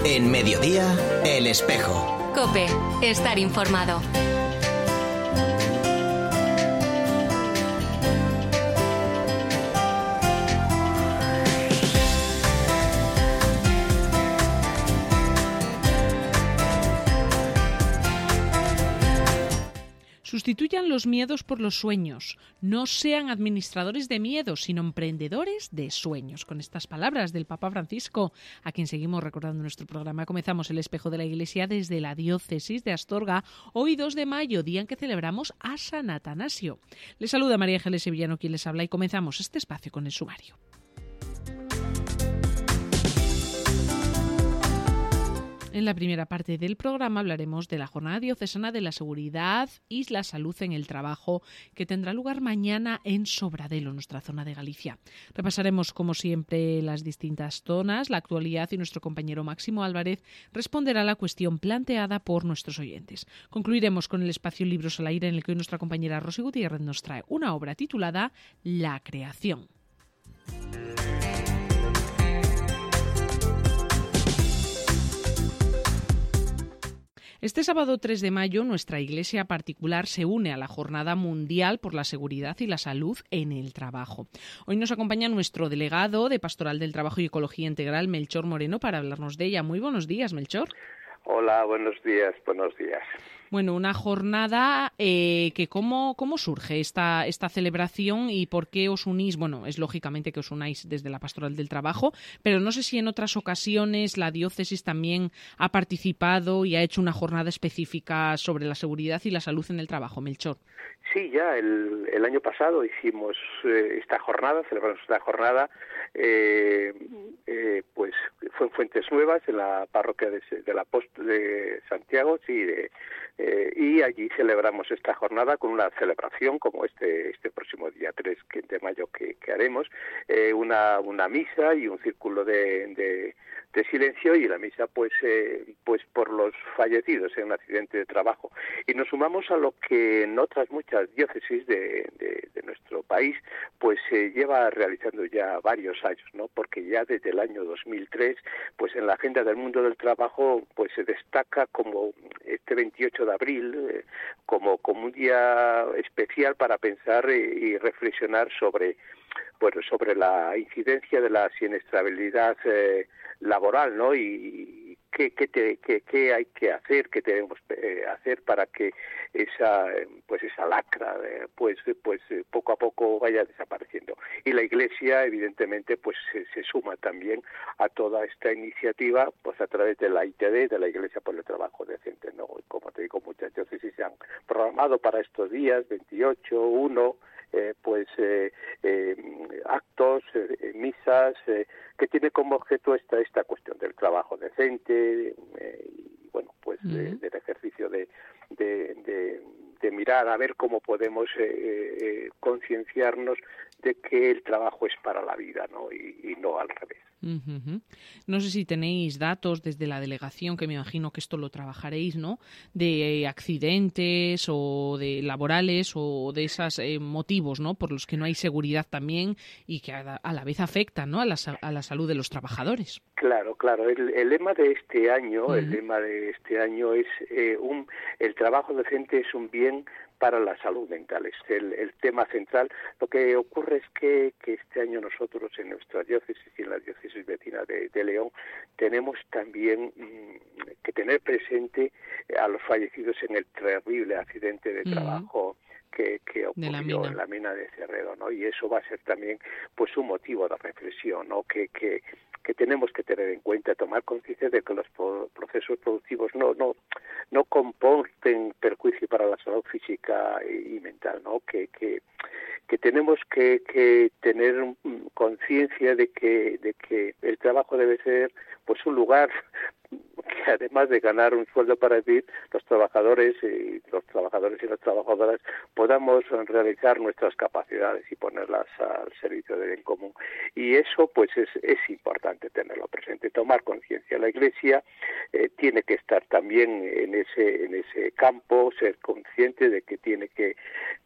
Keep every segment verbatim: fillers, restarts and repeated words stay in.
En Mediodía, El Espejo. COPE, estar informado. Sustituyan los miedos por los sueños. No sean administradores de miedos, sino emprendedores de sueños. Con estas palabras del Papa Francisco, a quien seguimos recordando en nuestro programa, comenzamos El Espejo de la Iglesia desde la diócesis de Astorga, hoy dos de mayo, día en que celebramos a San Atanasio. Les saluda María Ángeles Sevillano, quien les habla, y comenzamos este espacio con el sumario. En la primera parte del programa hablaremos de la Jornada Diocesana de la Seguridad y la Salud en el Trabajo, que tendrá lugar mañana en Sobradelo, nuestra zona de Galicia. Repasaremos, como siempre, las distintas zonas, la actualidad, y nuestro compañero Máximo Álvarez responderá a la cuestión planteada por nuestros oyentes. Concluiremos con el espacio Libros al Aire, en el que hoy nuestra compañera Rosy Gutiérrez nos trae una obra titulada La Creación. Este sábado tres de mayo, nuestra iglesia particular se une a la Jornada Mundial por la Seguridad y la Salud en el Trabajo. Hoy nos acompaña nuestro delegado de Pastoral del Trabajo y Ecología Integral, Melchor Moreno, para hablarnos de ella. Muy buenos días, Melchor. Hola, buenos días, buenos días. Bueno, una jornada eh, que cómo, cómo surge esta, esta celebración y por qué os unís. Bueno, es lógicamente que os unáis desde la Pastoral del Trabajo, pero no sé si en otras ocasiones la diócesis también ha participado y ha hecho una jornada específica sobre la seguridad y la salud en el trabajo. Melchor. Sí, ya el, el año pasado hicimos eh, esta jornada, celebramos esta jornada, eh, eh, pues fue en Fuentes Nuevas, en la parroquia de, de la Post de Santiago, sí, de, eh, y allí celebramos esta jornada con una celebración como este este próximo día tres de mayo que, que haremos, eh, una una misa y un círculo de, de de silencio, y la misa pues eh, pues por los fallecidos en un accidente de trabajo. Y nos sumamos a lo que en otras muchas diócesis de, de, de nuestro país pues se eh, lleva realizando ya varios años, ¿no? Porque ya desde el año dos mil tres pues en la agenda del mundo del trabajo pues se destaca como este veintiocho de abril eh, como, como un día especial para pensar eh, y reflexionar sobre bueno, sobre la incidencia de la siniestrabilidad eh, laboral, ¿no? Y qué qué, te, qué qué hay que hacer, qué tenemos eh, hacer para que esa pues esa lacra eh, pues pues eh, poco a poco vaya desapareciendo. Y la Iglesia, evidentemente, pues se, se suma también a toda esta iniciativa, pues a través de la I T D, de la Iglesia por el Trabajo Decente, ¿no? Y como te digo, muchas diócesis se han programado para estos días, veintiocho, uno, Eh, pues eh, eh, actos, eh, misas, eh, que tiene como objeto esta esta cuestión del trabajo decente eh, y bueno, pues uh-huh. de, del ejercicio de, de, de, de mirar a ver cómo podemos eh, eh, concienciarnos de que el trabajo es para la vida, ¿no? Y, y no al revés. Uh-huh. No sé si tenéis datos desde la delegación, que me imagino que esto lo trabajaréis, ¿no? De accidentes o de laborales o de esos eh, motivos, ¿no? Por los que no hay seguridad también y que a, a la vez afectan, ¿no? A la, a la salud de los trabajadores. Claro, claro. El, el lema de este año, uh-huh. el lema de este año es eh, un el trabajo decente es un bien para la salud mental, es el, el tema central. Lo que ocurre es que, que este año nosotros en nuestra diócesis y en la diócesis vecina de, de León tenemos también mmm, que tener presente a los fallecidos en el terrible accidente de trabajo mm. que, que ocurrió la en la mina de Cerredo, ¿no? Y eso va a ser también pues un motivo de reflexión, ¿no? Que, que que tenemos que tener en cuenta, tomar conciencia de que los procesos productivos no no no comporten perjuicio para la salud física y mental, ¿no? Que que que tenemos que, que tener conciencia de que de que el trabajo debe ser pues un lugar que además de ganar un sueldo para vivir, los trabajadores y los trabajadores y las trabajadoras podamos realizar nuestras capacidades y ponerlas al servicio del bien común. Y eso pues es, es importante tenerlo presente, tomar conciencia. La Iglesia eh, tiene que estar también en ese en ese campo, ser consciente de que tiene que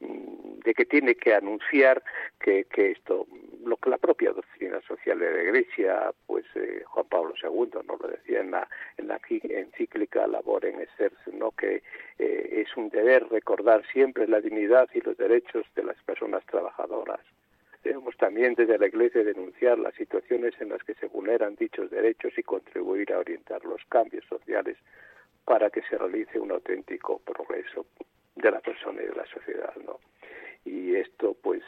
de que tiene que anunciar que, que esto, lo que la propia doctrina social de la Iglesia pues eh, Juan Pablo segundo nos lo decía en la, en la encíclica Laborem Exercens, ¿no? Que eh, es un deber recordar siempre la dignidad y los derechos de las personas trabajadoras. Debemos también desde la Iglesia denunciar las situaciones en las que se vulneran dichos derechos y contribuir a orientar los cambios sociales para que se realice un auténtico progreso de la persona y de la sociedad, ¿no? Y esto, pues,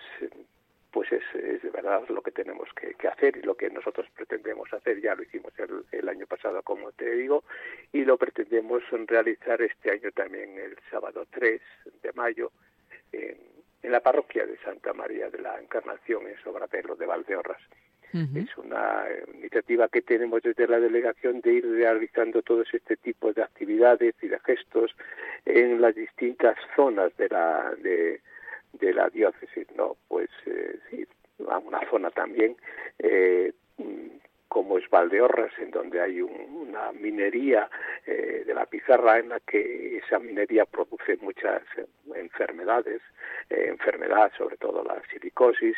pues es, es de verdad lo que tenemos que, que hacer y lo que nosotros pretendemos hacer. Ya lo hicimos el, el año pasado, como te digo, y lo pretendemos realizar este año también, el sábado tres de mayo, en, en la parroquia de Santa María de la Encarnación, en Sobradelo de Valdeorras. Uh-huh. Es una iniciativa que tenemos desde la delegación de ir realizando todos este tipo de actividades y de gestos en las distintas zonas de la de, de la diócesis, ¿no? Pues eh, sí, una zona también eh, como es Valdeorras, en donde hay un, una minería eh, de la pizarra, en la que esa minería produce muchas eh, enfermedades, eh, enfermedad sobre todo la silicosis,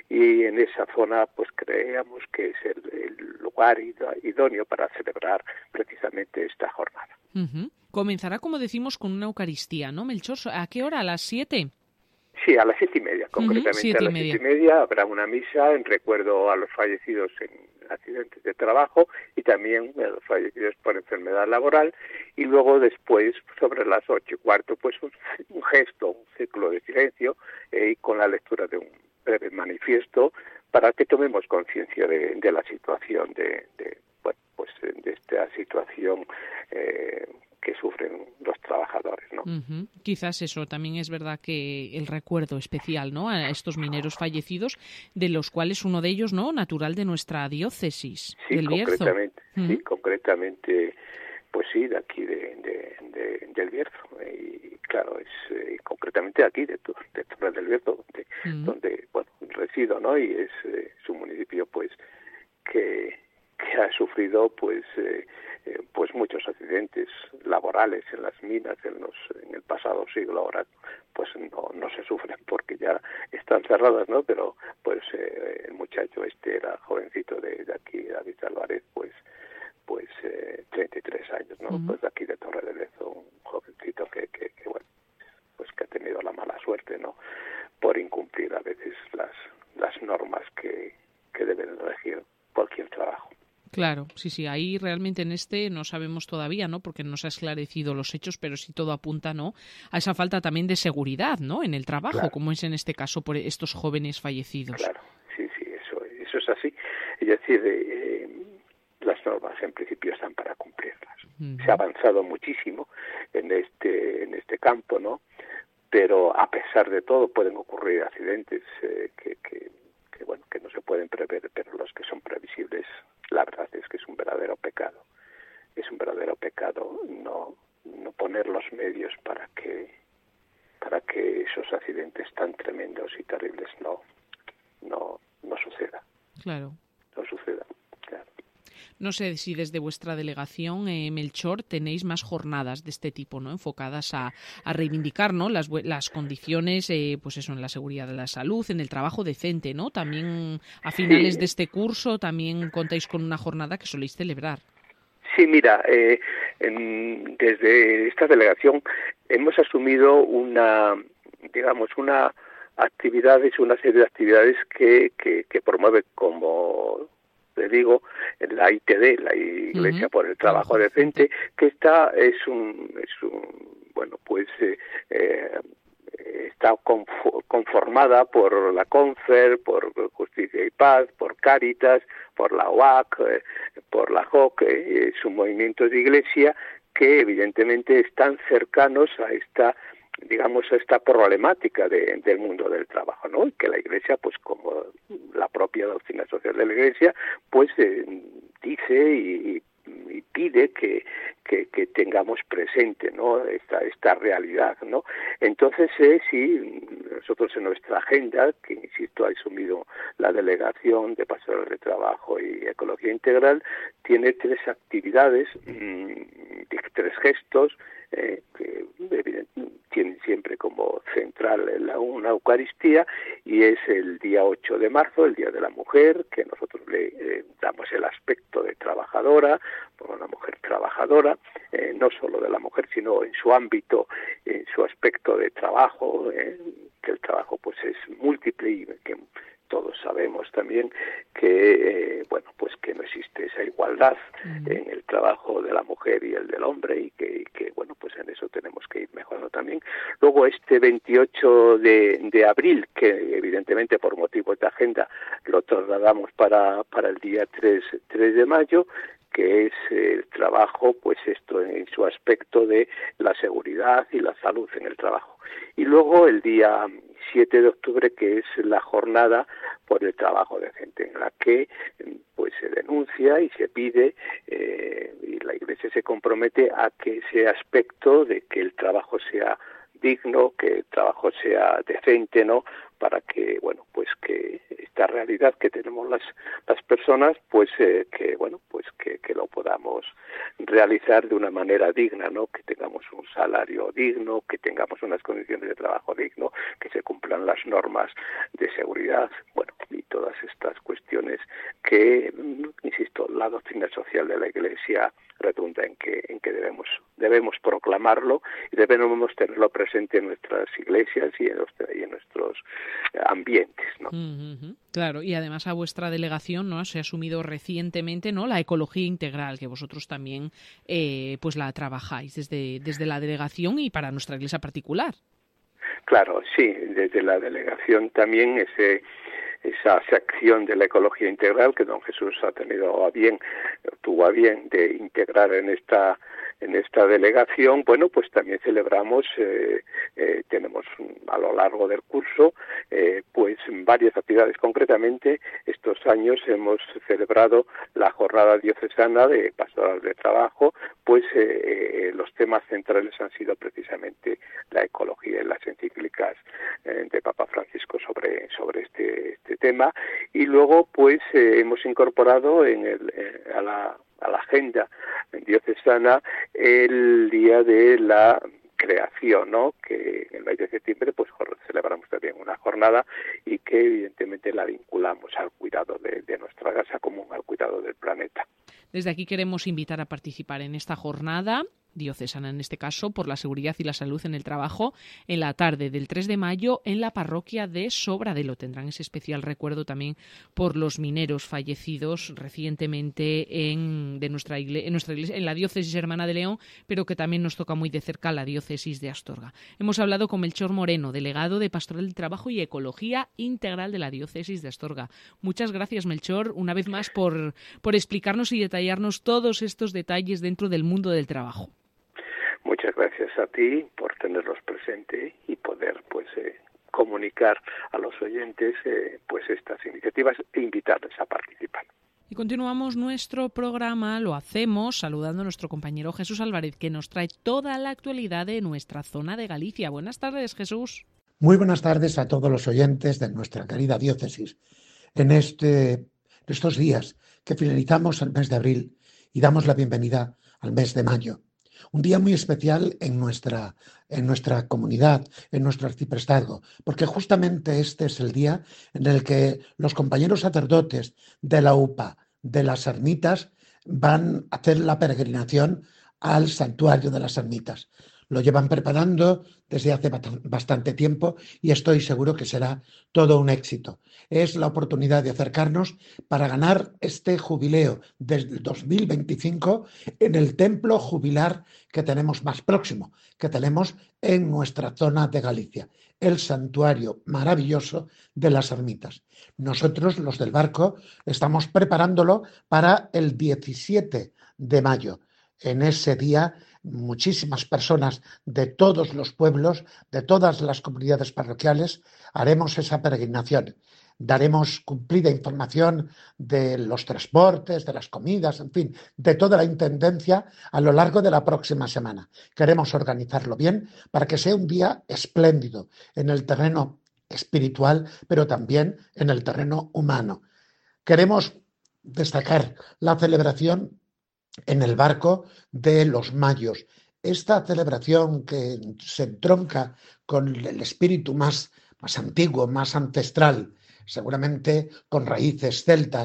y en esa zona pues creemos que es el, el lugar idóneo para celebrar precisamente esta jornada. Uh-huh. Comenzará, como decimos, con una Eucaristía, ¿no, Melchor? ¿A qué hora? ¿A las siete? Sí, a las siete y media, concretamente. Uh-huh, siete a las y siete y media habrá una misa en recuerdo a los fallecidos en accidentes de trabajo y también a los fallecidos por enfermedad laboral, y luego después, sobre las ocho y cuarto, pues un, un gesto, un ciclo de silencio eh, y con la lectura de un breve manifiesto para que tomemos conciencia de, de la situación, de, de, bueno, pues de esta situación eh, que sufren los trabajadores, ¿no? Uh-huh. Quizás eso también es verdad, que el recuerdo especial, ¿no?, a estos mineros fallecidos, de los cuales uno de ellos, ¿no?, natural de nuestra diócesis, sí, del Bierzo. Concretamente, uh-huh. Sí, concretamente, pues sí, de aquí de, de, de, del Bierzo, y claro, es eh, concretamente aquí de, de Torre del Bierzo, donde, uh-huh. donde bueno, resido, ¿no?, y es, eh, es un municipio, pues, que, que ha sufrido, pues, eh, eh, pues muchos accidentes laborales en las minas en los en el pasado siglo. Ahora pues no no se sufren porque ya están cerradas, ¿no? Pero pues eh, el muchacho este era jovencito de, de aquí, David Álvarez, pues pues eh, treinta y tres años, ¿no? Uh-huh. Pues de aquí de Torre del Bierzo, un jovencito que, que que bueno, pues que ha tenido la mala suerte, ¿no?, por incumplir a veces las las normas que que deben regir cualquier trabajo. Claro, sí, sí, ahí realmente en este no sabemos todavía, ¿no?, porque no se ha esclarecido los hechos, pero sí todo apunta, ¿no?, a esa falta también de seguridad, ¿no?, en el trabajo, claro, como es en este caso por estos jóvenes fallecidos. Claro, sí, sí, eso, eso es así. Es decir, eh, las normas en principio están para cumplirlas. Uh-huh. Se ha avanzado muchísimo en este en este campo, ¿no?, pero a pesar de todo pueden ocurrir accidentes eh, que, que, que, bueno, que no se pueden prever, pero los que son previsibles, la verdad es que es un verdadero pecado. Es un verdadero pecado no no poner los medios para que para que esos accidentes tan tremendos y terribles no no no suceda. Claro. No suceda. Claro. No sé si desde vuestra delegación, eh, Melchor, tenéis más jornadas de este tipo, ¿no?, enfocadas a, a reivindicar, ¿no?, las, las condiciones, eh, pues eso, en la seguridad de la salud, en el trabajo decente, ¿no? También a finales sí. de este curso también contáis con una jornada que soléis celebrar. Sí, mira, eh, en, desde esta delegación hemos asumido una, digamos, una actividades, una serie de actividades que, que, que promueve, como te digo, la I T D, la Iglesia uh-huh. por el Trabajo Decente, que está es un es un bueno pues eh, eh, está conformada por la CONFER, por Justicia y Paz, por Cáritas, por la O A C, eh, por la J O C, eh, es un movimiento de iglesia que evidentemente están cercanos a esta, digamos, a esta problemática de, del mundo del trabajo, ¿no? Y que la Iglesia, pues como la propia doctrina social de la Iglesia, pues eh, dice y, y pide que, que, que tengamos presente, ¿no?, esta, esta realidad, ¿no? Entonces, eh, sí, nosotros en nuestra agenda, que insisto, ha asumido la Delegación de Pastoral de Trabajo y Ecología Integral, tiene tres actividades, mmm, tres gestos, eh, que evidentemente tienen siempre como central la, una Eucaristía, y es el día ocho de marzo, el Día de la Mujer, que nosotros le eh, damos el aspecto trabajadora, por una mujer trabajadora, eh, no solo de la mujer, sino en su ámbito, en su aspecto de trabajo, eh, que el trabajo pues es múltiple y que todos sabemos también que, eh, bueno, pues que no existe esa igualdad uh-huh. en el trabajo de la mujer y el del hombre y que, y que, bueno, pues en eso tenemos que ir mejorando también. Luego este veintiocho de, de abril, que evidentemente por motivos de agenda lo trasladamos para, para el día tres de mayo, que es el trabajo, pues esto en su aspecto de la seguridad y la salud en el trabajo. Y luego el día siete de octubre, que es la jornada por el trabajo decente, en la que pues se denuncia y se pide, eh, y la Iglesia se compromete a que ese aspecto de que el trabajo sea digno, que el trabajo sea decente, ¿no?, para que, bueno, pues que esta realidad que tenemos las las personas, pues eh, que, bueno, pues que, que lo podamos realizar de una manera digna, ¿no?, que tengamos un salario digno, que tengamos unas condiciones de trabajo digno, que se cumplan las normas de seguridad, bueno, y todas estas cuestiones que, insisto, la doctrina social de la Iglesia redunda en que en que debemos debemos proclamarlo y debemos tenerlo presente en nuestras iglesias y en, nuestra, y en nuestros ambientes, ¿no? Uh-huh. Claro, y además a vuestra delegación, ¿no?, se ha asumido recientemente, ¿no?, la ecología integral, que vosotros también eh, pues la trabajáis desde desde la delegación y para nuestra iglesia particular. Claro, sí, desde la delegación también ese esa sección de la ecología integral que don Jesús ha tenido a bien, tuvo a bien de integrar en esta en esta delegación, bueno, pues también celebramos, eh, eh, tenemos a lo largo del curso, eh, pues varias actividades. Concretamente, estos años hemos celebrado la jornada diocesana de pastoral de trabajo, pues eh, eh, los temas centrales han sido precisamente la ecología y las encíclicas eh, de Papa Francisco sobre sobre este este tema, y luego pues eh, hemos incorporado en el eh, a la a la agenda diocesana el día de la creación, ¿no?, que en el mes de septiembre pues celebramos también una jornada y que evidentemente la vinculamos al cuidado de, de nuestra casa común, al cuidado del planeta. Desde aquí queremos invitar a participar en esta jornada diocesana, en este caso, por la seguridad y la salud en el trabajo, en la tarde del tres de mayo en la parroquia de Sobradelo. Tendrán ese especial recuerdo también por los mineros fallecidos recientemente en, de nuestra iglesia, en nuestra iglesia, en la diócesis hermana de León, pero que también nos toca muy de cerca la diócesis de Astorga. Hemos hablado con Melchor Moreno, delegado de Pastoral del Trabajo y Ecología Integral de la diócesis de Astorga. Muchas gracias, Melchor, una vez más por, por explicarnos y detallarnos todos estos detalles dentro del mundo del trabajo. Muchas gracias a ti por tenerlos presente y poder pues eh, comunicar a los oyentes eh, pues estas iniciativas e invitarles a participar. Y continuamos nuestro programa, lo hacemos saludando a nuestro compañero Jesús Álvarez, que nos trae toda la actualidad de nuestra zona de Galicia. Buenas tardes, Jesús. Muy buenas tardes a todos los oyentes de nuestra querida diócesis. En este, en estos días que finalizamos el mes de abril y damos la bienvenida al mes de mayo. Un día muy especial en nuestra, en nuestra comunidad, en nuestro arciprestazgo, porque justamente este es el día en el que los compañeros sacerdotes de la U P A, de las ermitas, van a hacer la peregrinación al santuario de las ermitas. Lo llevan preparando desde hace bastante tiempo y estoy seguro que será todo un éxito. Es la oportunidad de acercarnos para ganar este jubileo desde el dos mil veinticinco en el templo jubilar que tenemos más próximo, que tenemos en nuestra zona de Galicia, el santuario maravilloso de las ermitas. Nosotros, los del barco, estamos preparándolo para el diecisiete de mayo. En ese día, muchísimas personas de todos los pueblos, de todas las comunidades parroquiales, haremos esa peregrinación. Daremos cumplida información de los transportes, de las comidas, en fin, de toda la intendencia a lo largo de la próxima semana. Queremos organizarlo bien para que sea un día espléndido en el terreno espiritual, pero también en el terreno humano. Queremos destacar la celebración en el barco de los mayos. Esta celebración que se entronca con el espíritu más, más antiguo, más ancestral, seguramente con raíces celtas,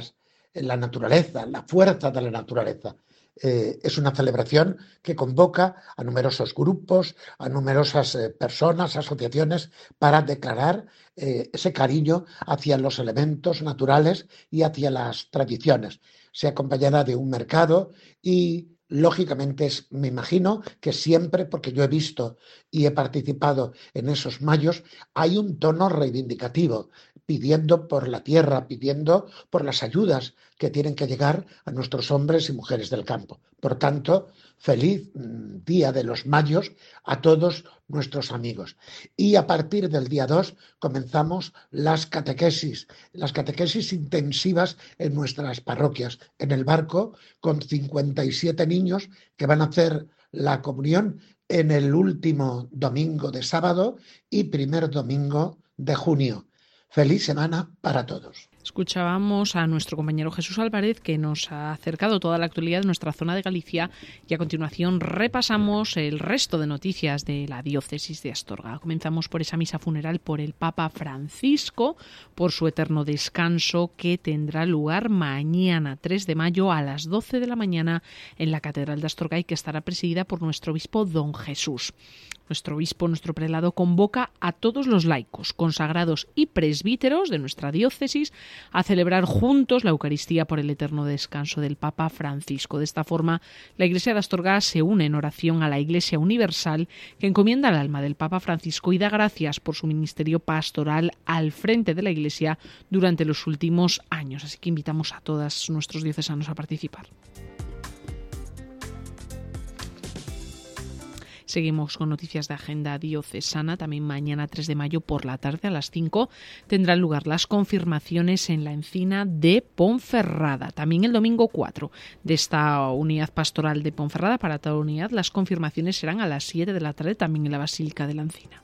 la naturaleza, la fuerza de la naturaleza. Eh, es una celebración que convoca a numerosos grupos, a numerosas eh, personas, asociaciones, para declarar eh, ese cariño hacia los elementos naturales y hacia las tradiciones. Se acompañará de un mercado y, lógicamente, es, me imagino que siempre, porque yo he visto y he participado en esos mayos, hay un tono reivindicativo, pidiendo por la tierra, pidiendo por las ayudas que tienen que llegar a nuestros hombres y mujeres del campo. Por tanto, feliz Día de los Mayos a todos nuestros amigos. Y a partir del día dos comenzamos las catequesis, las catequesis intensivas en nuestras parroquias, en el barco, con cincuenta y siete niños que van a hacer la comunión en el último domingo de sábado y primer domingo de junio. Feliz semana para todos. Escuchábamos a nuestro compañero Jesús Álvarez, que nos ha acercado toda la actualidad de nuestra zona de Galicia, y a continuación repasamos el resto de noticias de la diócesis de Astorga. Comenzamos por esa misa funeral por el Papa Francisco, por su eterno descanso, que tendrá lugar mañana, tres de mayo, a las doce de la mañana, en la Catedral de Astorga, y que estará presidida por nuestro obispo don Jesús. Nuestro obispo, nuestro prelado, convoca a todos los laicos, consagrados y presbíteros de nuestra diócesis a celebrar juntos la Eucaristía por el eterno descanso del Papa Francisco. De esta forma, la Iglesia de Astorga se une en oración a la Iglesia Universal, que encomienda el alma del Papa Francisco y da gracias por su ministerio pastoral al frente de la Iglesia durante los últimos años. Así que invitamos a todos nuestros diocesanos a participar. Seguimos con noticias de agenda diocesana. También mañana, tres de mayo, por la tarde a las cinco, tendrán lugar las confirmaciones en la Encina de Ponferrada. También el domingo cuatro de esta unidad pastoral de Ponferrada, para toda unidad, las confirmaciones serán a las siete de la tarde, también en la Basílica de la Encina.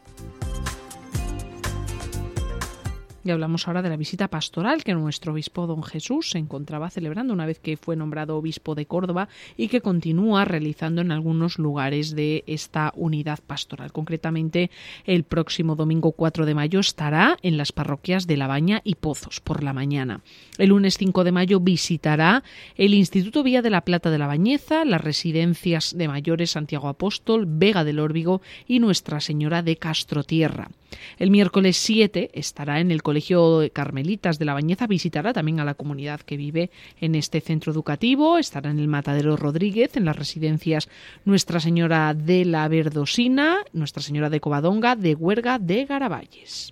Y hablamos ahora de la visita pastoral que nuestro obispo don Jesús se encontraba celebrando una vez que fue nombrado obispo de Córdoba, y que continúa realizando en algunos lugares de esta unidad pastoral. Concretamente, el próximo domingo cuatro de mayo estará en las parroquias de La Baña y Pozos por la mañana. El lunes cinco de mayo visitará el Instituto Vía de la Plata de La Bañeza, las residencias de mayores Santiago Apóstol, Vega del Órbigo y Nuestra Señora de Castrotierra. El miércoles siete estará en el Colegio de Carmelitas de La Bañeza, visitará también a la comunidad que vive en este centro educativo, estará en el Matadero Rodríguez, en las residencias Nuestra Señora de la Verdosina, Nuestra Señora de Covadonga, de Huerga, de Garavalles.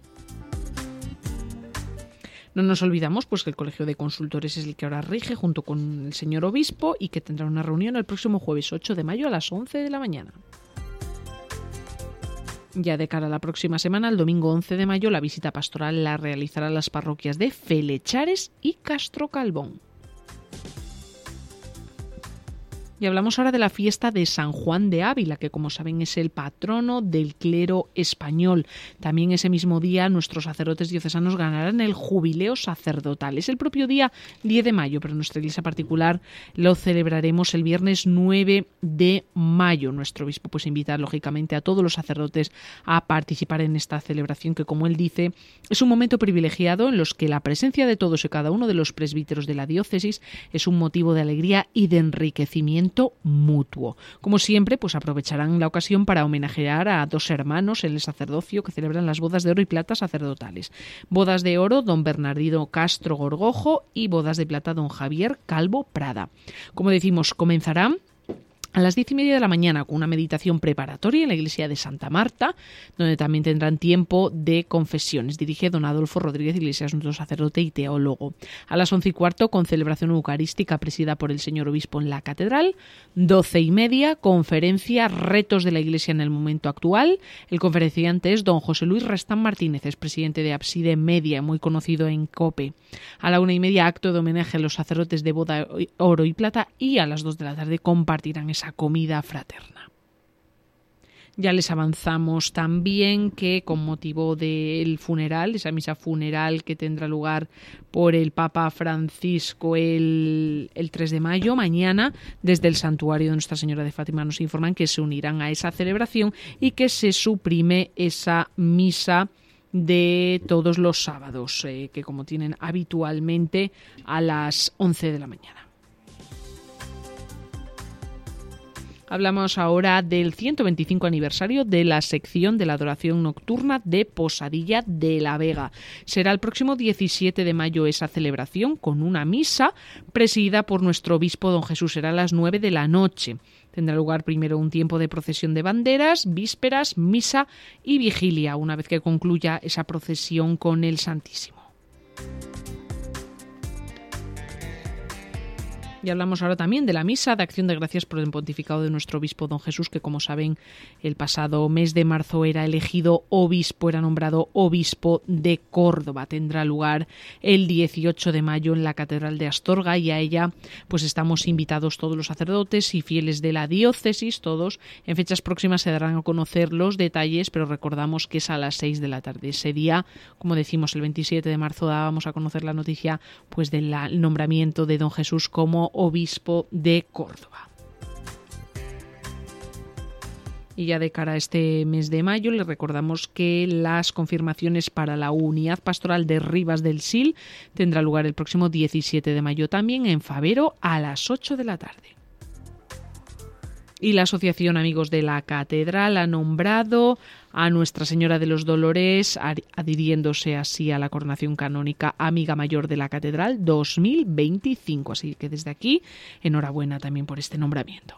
No nos olvidamos pues que el Colegio de Consultores es el que ahora rige junto con el señor obispo, y que tendrá una reunión el próximo jueves ocho de mayo a las once de la mañana. Ya de cara a la próxima semana, el domingo once de mayo, la visita pastoral la realizarán las parroquias de Felechares y Castro Calbón. Y hablamos ahora de la fiesta de San Juan de Ávila, que, como saben, es el patrono del clero español. También ese mismo día nuestros sacerdotes diocesanos ganarán el jubileo sacerdotal. Es el propio día diez de mayo, pero en nuestra iglesia particular lo celebraremos el viernes nueve de mayo. Nuestro obispo pues invita lógicamente a todos los sacerdotes a participar en esta celebración, que, como él dice, es un momento privilegiado en los que la presencia de todos y cada uno de los presbíteros de la diócesis es un motivo de alegría y de enriquecimiento mutuo. Como siempre, pues aprovecharán la ocasión para homenajear a dos hermanos en el sacerdocio que celebran las bodas de oro y plata sacerdotales. Bodas de oro, don Bernardino Castro Gorgojo, y bodas de plata, don Javier Calvo Prada. Como decimos, comenzarán a las diez y media de la mañana con una meditación preparatoria en la iglesia de Santa Marta, donde también tendrán tiempo de confesiones. Dirige don Adolfo Rodríguez Iglesias, nuestro sacerdote y teólogo. A las once y cuarto, con celebración eucarística presidida por el señor obispo en la catedral. Doce y media, conferencia Retos de la Iglesia en el momento actual. El conferenciante es don José Luis Restán Martínez, es presidente de Abside Media, muy conocido en COPE. A la una y media, acto de homenaje a los sacerdotes de boda oro y plata, y a las dos de la tarde compartirán esa comida fraterna. Ya les avanzamos también que, con motivo del funeral, esa misa funeral que tendrá lugar por el Papa Francisco el, el tres de mayo, mañana, desde el santuario de Nuestra Señora de Fátima nos informan que se unirán a esa celebración y que se suprime esa misa de todos los sábados, eh, que como tienen habitualmente a las once de la mañana. Hablamos ahora del ciento veinticinco aniversario de la sección de la adoración nocturna de Posadilla de la Vega. Será el próximo diecisiete de mayo esa celebración con una misa presidida por nuestro obispo don Jesús. Será a las nueve de la noche. Tendrá lugar primero un tiempo de procesión de banderas, vísperas, misa y vigilia, una vez que concluya esa procesión con el Santísimo. Y hablamos ahora también de la misa de acción de gracias por el pontificado de nuestro obispo don Jesús, que como saben el pasado mes de marzo era elegido obispo, era nombrado obispo de Córdoba. Tendrá lugar el dieciocho de mayo en la Catedral de Astorga y a ella pues estamos invitados todos los sacerdotes y fieles de la diócesis, todos. En fechas próximas se darán a conocer los detalles, pero recordamos que es a las seis de la tarde. Ese día, como decimos, el veintisiete de marzo dábamos a conocer la noticia pues del nombramiento de don Jesús como obispo de Córdoba. Y ya de cara a este mes de mayo les recordamos que las confirmaciones para la unidad pastoral de Rivas del Sil tendrá lugar el próximo diecisiete de mayo también en Favero a las ocho de la tarde. Y la Asociación Amigos de la Catedral ha nombrado a Nuestra Señora de los Dolores, adhiriéndose así a la coronación canónica Amiga Mayor de la Catedral dos mil veinticinco. Así que desde aquí, enhorabuena también por este nombramiento.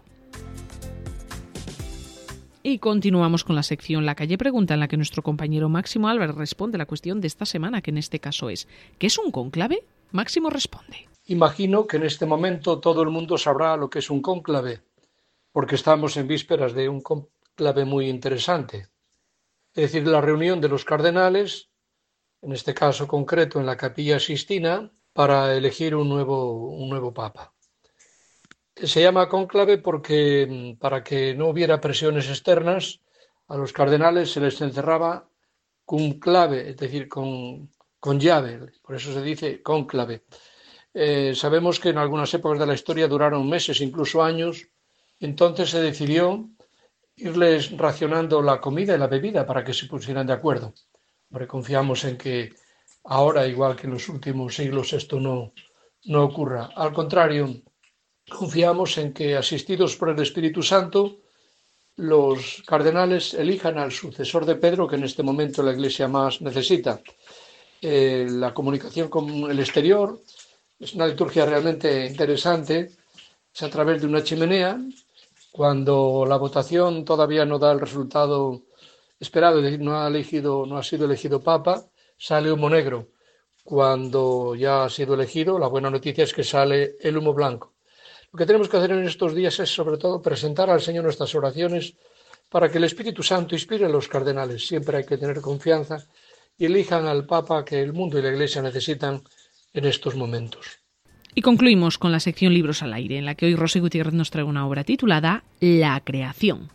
Y continuamos con la sección La Calle Pregunta, en la que nuestro compañero Máximo Álvarez responde la cuestión de esta semana, que en este caso es ¿qué es un cónclave? Máximo responde. Imagino que en este momento todo el mundo sabrá lo que es un cónclave, porque estamos en vísperas de un cónclave muy interesante. Es decir, la reunión de los cardenales, en este caso concreto en la Capilla Sixtina, para elegir un nuevo, un nuevo papa. Se llama cónclave porque, para que no hubiera presiones externas, a los cardenales se les encerraba cum clave, es decir, con, con llave, por eso se dice cónclave. Eh, sabemos que en algunas épocas de la historia duraron meses, incluso años. Entonces se decidió irles racionando la comida y la bebida para que se pusieran de acuerdo. Porque confiamos en que ahora, igual que en los últimos siglos, esto no, no ocurra. Al contrario, confiamos en que, asistidos por el Espíritu Santo, los cardenales elijan al sucesor de Pedro, que en este momento la Iglesia más necesita. Eh, la comunicación con el exterior es una liturgia realmente interesante. Es a través de una chimenea. Cuando la votación todavía no da el resultado esperado, es decir, no ha, elegido, no ha sido elegido Papa, sale humo negro. Cuando ya ha sido elegido, la buena noticia es que sale el humo blanco. Lo que tenemos que hacer en estos días es, sobre todo, presentar al Señor nuestras oraciones para que el Espíritu Santo inspire a los cardenales. Siempre hay que tener confianza y elijan al Papa que el mundo y la Iglesia necesitan en estos momentos. Y concluimos con la sección Libros al Aire, en la que hoy Rosy Gutiérrez nos trae una obra titulada La Creación.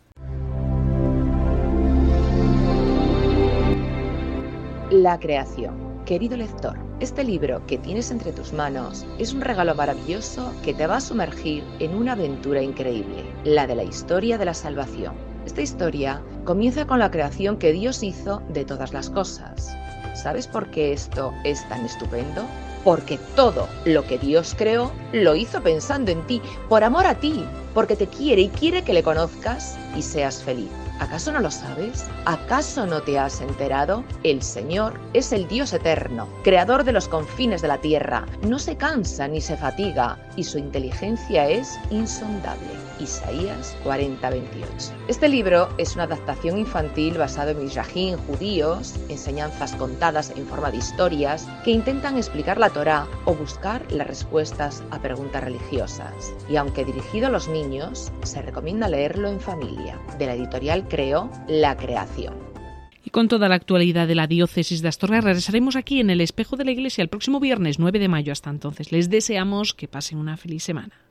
La Creación. Querido lector, este libro que tienes entre tus manos es un regalo maravilloso que te va a sumergir en una aventura increíble, la de la historia de la salvación. Esta historia comienza con la creación que Dios hizo de todas las cosas. ¿Sabes por qué esto es tan estupendo? Porque todo lo que Dios creó lo hizo pensando en ti, por amor a ti, porque te quiere y quiere que le conozcas y seas feliz. ¿Acaso no lo sabes? ¿Acaso no te has enterado? El Señor es el Dios eterno, creador de los confines de la tierra. No se cansa ni se fatiga y su inteligencia es insondable. Isaías cuarenta, veintiocho. Este libro es una adaptación infantil basado en mishrajín judíos, enseñanzas contadas en forma de historias que intentan explicar la Torá o buscar las respuestas a preguntas religiosas. Y aunque dirigido a los niños, se recomienda leerlo en familia. De la editorial Creo, La Creación. Y con toda la actualidad de la diócesis de Astorga regresaremos aquí en el Espejo de la Iglesia el próximo viernes nueve de mayo. Hasta entonces les deseamos que pasen una feliz semana.